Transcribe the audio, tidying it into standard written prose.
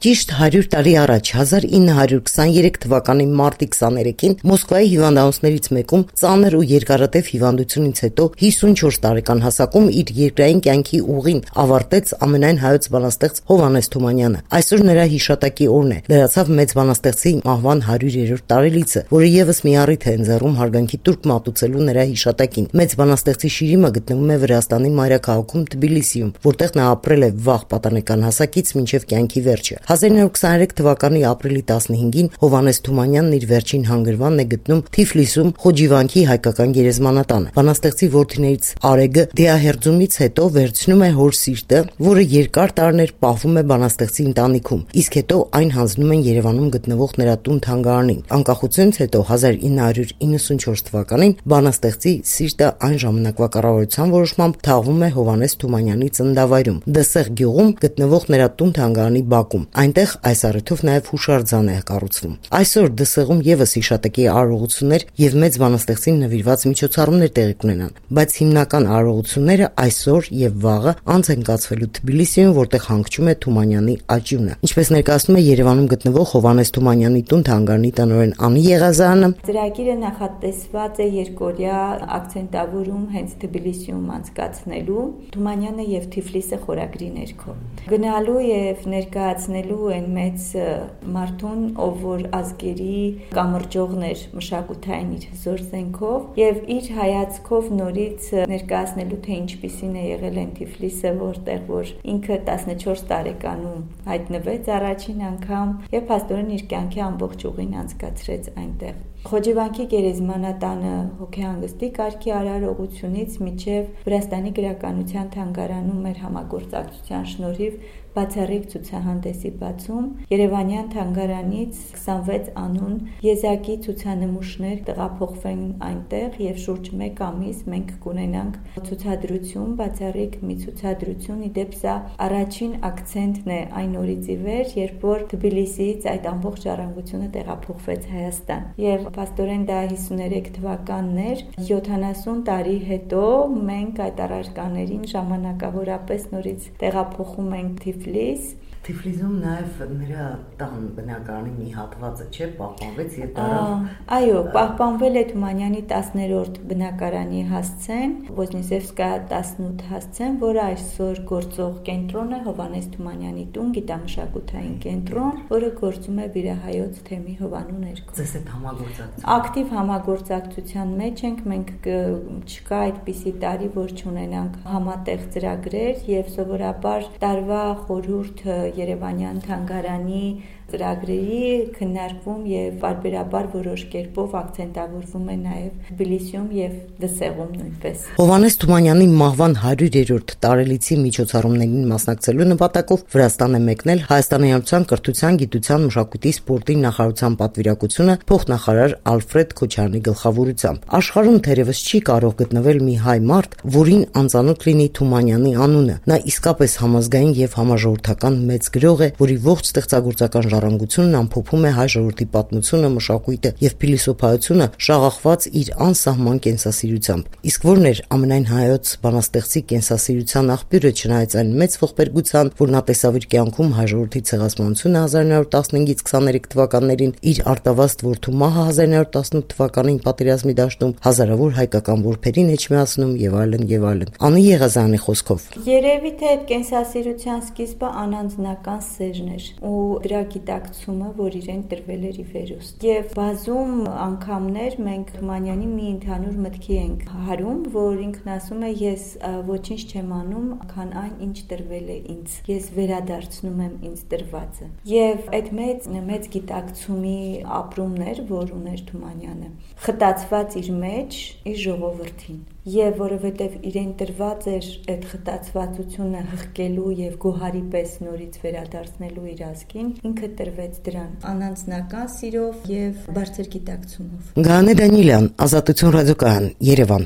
Ճիշտ 100 տարի առաջ 1923 թվականի մարտի 23-ին Մոսկվայի հիվանդանոցներից մեկում ծանր ու երկարատև հիվանդությունից հետո 54 տարեկան հասակում իր երկրային կյանքի ուղին ավարտեց ամենայն հայոց բանաստեղծ Հովհաննես Թումանյանը։ Այսօր նրա հիշատակի օրն է։ Լրացավ մեծ բանաստեղծի մահվան 100-րդ տարելիցը, որը եւս մի առիթ է ընձեռում հարգանքի տուրք մատուցելու նրա հիշատակին։ Մեծ բանաստեղծի շիրիմը գտնվում է Վրաստանի մայրաքաղաքում Թբիլիսիում, որտեղ նա ապրել է վաղ պատանեկան հասակից մինչև կյանքի վերջը։ 1923 թվականի ապրիլի 15-ին Հովհաննես Թումանյանն իր վերջին հանգրվանն է գտնում Թիֆլիսում Խոջիվանքի հայկական գերեզմանատանը։ Բանաստեղծի որդիներից Արեգը դիահերձումից հետո վերցնում է հոր սիրտը, որը երկար տարիներ պահվում է բանաստեղծի ընտանիքում, իսկ հետո այն հանձնում են Երևանում գտնվող նրա տուն-թանգարանին։ Անկախությունից հետո 1994 թվականին բանաստեղծի սիրտը այն ժամանակվա կառավարության որոշմամբ թաղվում է Հովհաննես Թումանյանի ծննդավայրում Դսեղ գյուղում գտնվող նրա տուն-թանգարանի բակում։ Այնտեղ այս առիթով նաև հուշարձան է կառուցվում։ Այսօր Դսեղում եւս հիշատակի արարողություններ եւ մեծ բանաստեղծին նվիրված միջոցառումներ տեղի կունենան, բայց հիմնական արարողությունները այսօր եւ վաղը անց են կացվելու Թբիլիսիում, որտեղ հանգչում է Թումանյանի աճյունը։ Ինչպես ներկայացնում է Երևանում գտնվող Հովհաննես Թումանյանի տուն-թանգարանի տնօրեն Անի Եղազարյանը, ծրագիրը նախատեսված է երկօրյա ակցենտավորում հենց Թբիլիսիում անցկացնելու Թումանյանը եւ Թիֆլիսը խորագրի ներքո։ Գնալու եւ ներկայացնելու են մեծ մարդուն, ով որ ազգերի կամրջողներ մշակութային իր հզոր զենքով եւ իր հայացքով նորից ներկայացնելու թե ինչպիսին է եղել են Թիֆլիսը, որտեղ որ ինքը 14 տարեկանում հայտնվեց առաջին անգամ եւ փաստորեն իր կյանքի ամբողջ ուղին անցկացրեց այնտեղ։ Խոջիվանքի գերեզմանատանը հոգեհանգստի կարգի արարողությունից մինչև Վրաստանի գրականության թանգարանում մեր համագործակցության շնորհիվ բացառիկ ցուցահանդեսի բացում Երևանյան թանգարանից 26 անուն եզակի ցուցանմուշներ տեղափոխվեն այնտեղ եւ շուրջ 1 ամիս մենք կունենանք ցուցադրություն, բացառիկ մի ցուցադրություն, իդեպ սա առաջին ակցենտն է այն օրից ի վեր, երբ որ Թբիլիսիից այդ ամբողջ ժառանգությունը տեղափոխվեց Հայաստան։ Եվ փաստորեն դա 53 թվականն էր, 70 տարի հետո մենք այդ առարկաներին ժամանակավորապես նորից տեղափոխում ենք Թիֆլիսում նաև նրա տան բնակարանի մի հատվածը չէ պահպանվեց եւ դարավ։ Այո, պահպանվել է Թումանյանի 10-րդ բնակարանի հասցեն, Ոզնիզևսկայա 18 հասցեն, որը այսօր գործող կենտրոն է Հովհաննես Թումանյանի տուն, գիտամշակութային կենտրոն, որը գործում է Վիրահայոց թեմի հովանու ներքո։ Ձեզ հետ համագործակցություն։ Ակտիվ համագործակցության մեջ ենք, մենք չկա այդպիսի տարի, որ չունենանք համատեղ ծրագրեր եւ սովորաբար տարվա խորհուրդ Երևանյան թանգարանի ծրագրերի քննարկվում եւ բարբերաբար որոշ կերպով ակցենտավորվում է նաեւ Թբիլիսիում եւ Դսեղում նույնպես։ Հովհաննես Թումանյանի մահվան 100-րդ տարելիցի միջոցառումներին մասնակցելու նպատակով Վրաստան է մեկնել Հայաստանի Հանրության կրթության, գիտության, մշակույթի, սպորտի նախարարության պատվիրակությունը փոխնախարար Ալֆրեդ Քոչարյանի գլխավորությամբ։ Աշխարհում թերևս չի կարող գտնվել մի հայ մարդ, որին անծանոթ լինի Թումանյանի անունը։ Նա իսկապես համազգային եւ համաժողովրդական մեծ գրող է, որի ողջ ստեղծագործական ժառանգությունն ամփոփում է հայ ժողովրդի պատմությունը, մշակույթը եւ փիլիսոփայությունը շաղախված իր անսահման կենսասիրությամբ։ Իսկ որն էր ամենայն հայոց բանաստեղծի կենսասիրության աղբյուրը, չնայած այն մեծ ողբերգության, որ նա տեսավ իր կյանքում հայ ժողովրդի ցեղասպանությունը 1915-ից 23 թվականներին, իր արտավազդ որդու մահը 1918 թվականին պատերազմի դաշտում, հազարավոր հայկական որբերին էջմիածնում եւ այլն եւ այլն։ Անի Եղազարյանի խոսքով, երևի թե այդ կենսասիրության սկիզբը անանձնական սերն էր ու դրա գիտակցումը, որ իրեն տրվել էր ի վերուստ։ Եվ բազում անգամներ մենք Թումանյանի մի ընդհանուր մտքի ենք հարում, որ ինքն ասում է ես ոչինչ չեմ անում, քան այն, ինչ տրվել է ինձ։ Ես վերադարձնում եմ ինձ տրվածը։ Եվ այդ մեծ գիտակցումի ապրումներ, որ ուներ Թումանյանը, խտացված իր մեջ իր ժողովրդին։ Եվ որովհետև իրեն տրված էր այդ խտացվածությունը հղկելու եւ գոհարի պես նորից վերադարձնելու իր ազգին, ինքը տրվեց դրան անանձնական սիրով եւ բարձր գիտակցումով։ Գանե Դանիելյան, Ազատություն ռադիոկայան, Երևան։